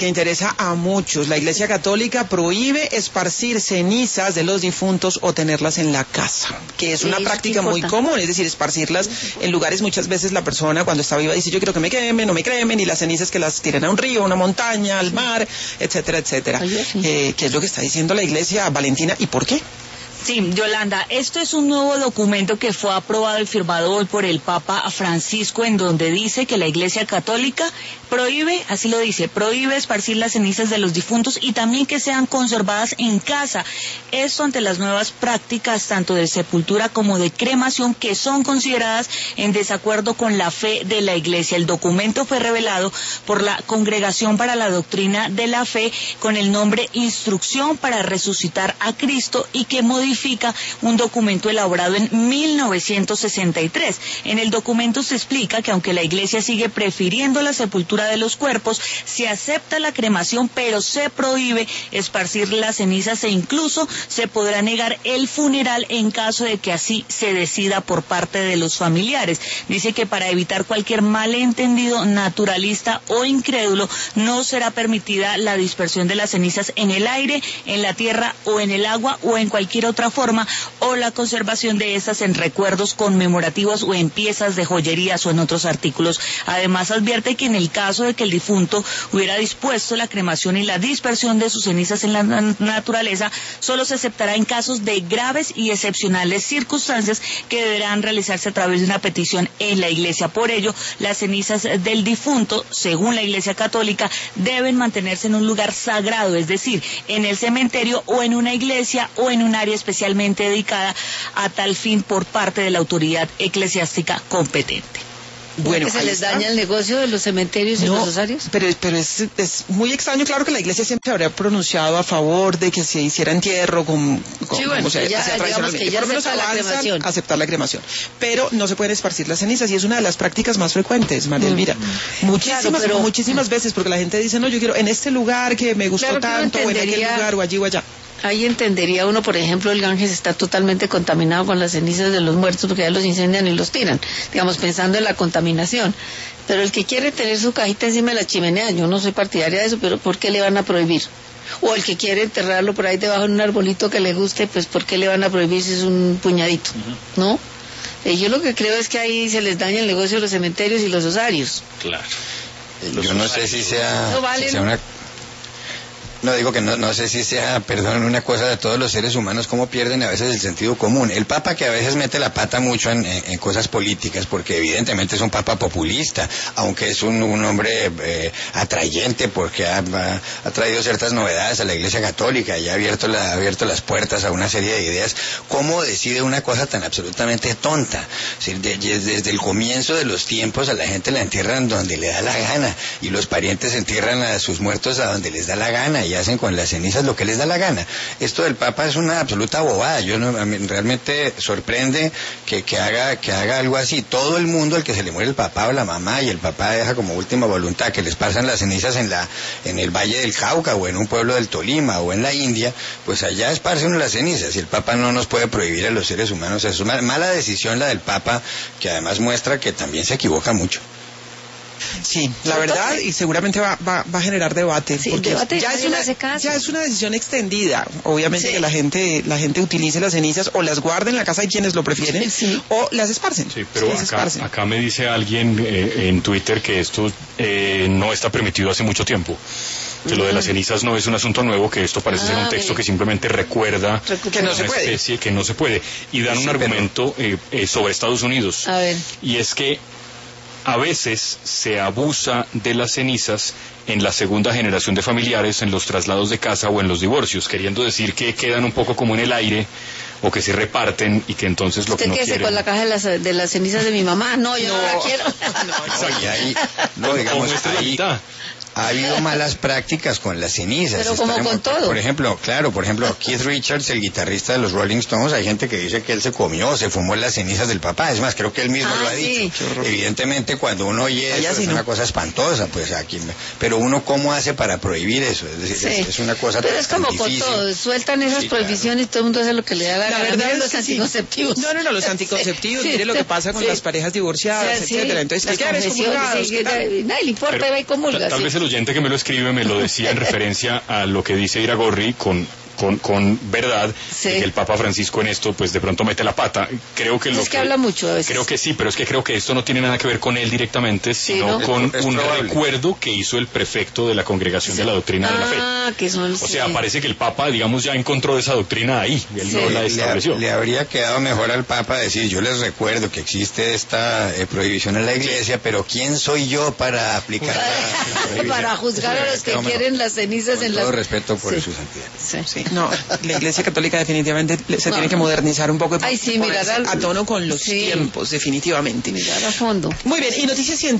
que interesa a muchos. La Iglesia Católica prohíbe esparcir cenizas de los difuntos o tenerlas en la casa, que es una práctica muy común, es decir, esparcirlas en lugares. Muchas veces la persona cuando está viva dice: yo quiero que me quemen, no me cremen, y las cenizas que las tiren a un río, a una montaña, al mar, etcétera, etcétera. ¿Qué es lo que está diciendo la Iglesia, Valentina, y por qué? Sí, Yolanda, esto es un nuevo documento que fue aprobado y firmado hoy por el Papa Francisco, en donde dice que la Iglesia Católica prohíbe, así lo dice, prohíbe esparcir las cenizas de los difuntos y también que sean conservadas en casa. Esto ante las nuevas prácticas tanto de sepultura como de cremación que son consideradas en desacuerdo con la fe de la Iglesia. El documento fue revelado por la Congregación para la Doctrina de la Fe con el nombre Instrucción para Resucitar a Cristo, y que modifica un documento elaborado en 1963. En el documento se explica que aunque la Iglesia sigue prefiriendo la sepultura de los cuerpos, se acepta la cremación, pero se prohíbe esparcir las cenizas e incluso se podrá negar el funeral en caso de que así se decida por parte de los familiares. Dice que para evitar cualquier malentendido naturalista o incrédulo, no será permitida la dispersión de las cenizas en el aire, en la tierra o en el agua o en cualquier otra forma, o la conservación de estas en recuerdos conmemorativos o en piezas de joyerías o en otros artículos. Además, advierte que en el caso de que el difunto hubiera dispuesto la cremación y la dispersión de sus cenizas en la naturaleza, solo se aceptará en casos de graves y excepcionales circunstancias que deberán realizarse a través de una petición en la Iglesia. Por ello, las cenizas del difunto, según la Iglesia Católica, deben mantenerse en un lugar sagrado, es decir, en el cementerio o en una iglesia o en un área especialmente dedicada a tal fin por parte de la autoridad eclesiástica competente. Bueno, que se les daña el negocio de los cementerios y los osarios. Pero es muy extraño. Claro que la Iglesia siempre habría pronunciado a favor de que se hiciera entierro sí, bueno, tradicionalmente. Que ya por lo menos avanzan aceptar la cremación. Pero no se pueden esparcir las cenizas, y es una de las prácticas más frecuentes, María Elvira. Muchísimas veces, porque la gente dice: no, yo quiero en este lugar que me gustó tanto, o en aquel lugar, o allí o allá. Ahí entendería uno, por ejemplo, el Ganges está totalmente contaminado con las cenizas de los muertos porque ya los incendian y los tiran, digamos, pensando en la contaminación. Pero el que quiere tener su cajita encima de la chimenea, yo no soy partidaria de eso, pero ¿por qué le van a prohibir? O el que quiere enterrarlo por ahí debajo de un arbolito que le guste, pues ¿por qué le van a prohibir si es un puñadito? ¿No? Yo lo que creo es que ahí se les daña el negocio de los cementerios y los osarios. Claro. Yo no sé si sea una... No, digo que no sé si sea, perdón, una cosa de todos los seres humanos, cómo pierden a veces el sentido común. El Papa, que a veces mete la pata mucho en cosas políticas, porque evidentemente es un Papa populista, aunque es un hombre atrayente, porque ha traído ciertas novedades a la Iglesia Católica y ha abierto las puertas a una serie de ideas. ¿Cómo decide una cosa tan absolutamente tonta? Es decir, desde el comienzo de los tiempos a la gente la entierran donde le da la gana, y los parientes entierran a sus muertos a donde les da la gana, y hacen con las cenizas lo que les da la gana. Esto del Papa es una absoluta bobada. A mí realmente sorprende que haga algo así. Todo el mundo al que se le muere el papá o la mamá, y el papá deja como última voluntad que les pasan las cenizas en el Valle del Cauca, o en un pueblo del Tolima, o en la India, pues allá esparcen las cenizas, y el Papa no nos puede prohibir a los seres humanos. Es una mala decisión la del Papa, que además muestra que también se equivoca mucho. Sí, la verdad, y seguramente va a generar debate, sí, porque debate ya es una decisión extendida. Obviamente sí, que la gente utilice las cenizas, o las guarde en la casa de quienes lo prefieren, sí, o las esparcen. Sí, pero acá me dice alguien en Twitter que esto no está permitido hace mucho tiempo. Que lo de las cenizas no es un asunto nuevo, que esto parece ser un texto que simplemente recuerda que no se puede. Especie que no se puede. Y dan un argumento sobre Estados Unidos. A ver. Y es que a veces se abusa de las cenizas en la segunda generación de familiares, en los traslados de casa o en los divorcios, queriendo decir que quedan un poco como en el aire, o que se reparten, y que entonces lo que no quieren... ¿Usted qué con la caja de las cenizas de mi mamá? No, yo no la quiero. Digamos, ahí ha habido malas prácticas con las cenizas. Pero como con todo. Por ejemplo, Keith Richards, el guitarrista de los Rolling Stones, hay gente que dice que él se fumó las cenizas del papá. Es más, creo que él mismo lo ha dicho. Evidentemente, cuando uno oye eso, es una cosa espantosa, pues aquí. Pero uno, ¿cómo hace para prohibir eso? Es decir, es una cosa pero es como con todo, sueltan esas prohibiciones y todo el mundo hace lo que le da la gana. Verdad, los anticonceptivos. No, los anticonceptivos, mire lo que pasa con las parejas divorciadas, etcétera. Entonces, ¿qué quieres comulgar? Nadie le importa, va y comulga. Tal vez el oyente que me lo escribe me lo decía en referencia a lo que dice Iragorri con verdad, de que el Papa Francisco en esto pues de pronto mete la pata. Creo que es que habla mucho a veces. Creo que sí, pero es que creo que esto no tiene nada que ver con él directamente, sino con un recuerdo que hizo el prefecto de la Congregación de la Doctrina de la Fe. Que son, o sea, parece que el Papa, digamos, ya encontró esa doctrina ahí, él no la estableció. Le habría quedado mejor al Papa decir, yo les recuerdo que existe esta prohibición en la Iglesia, pero ¿quién soy yo para aplicar la prohibición? Para juzgar a los que quieren las cenizas en las... Con todo respeto por su santidad. Sí. No, la Iglesia Católica definitivamente se tiene que modernizar un poco y mirar a tono con los tiempos, definitivamente. Mirar a fondo. Muy bien, y noticias científicas.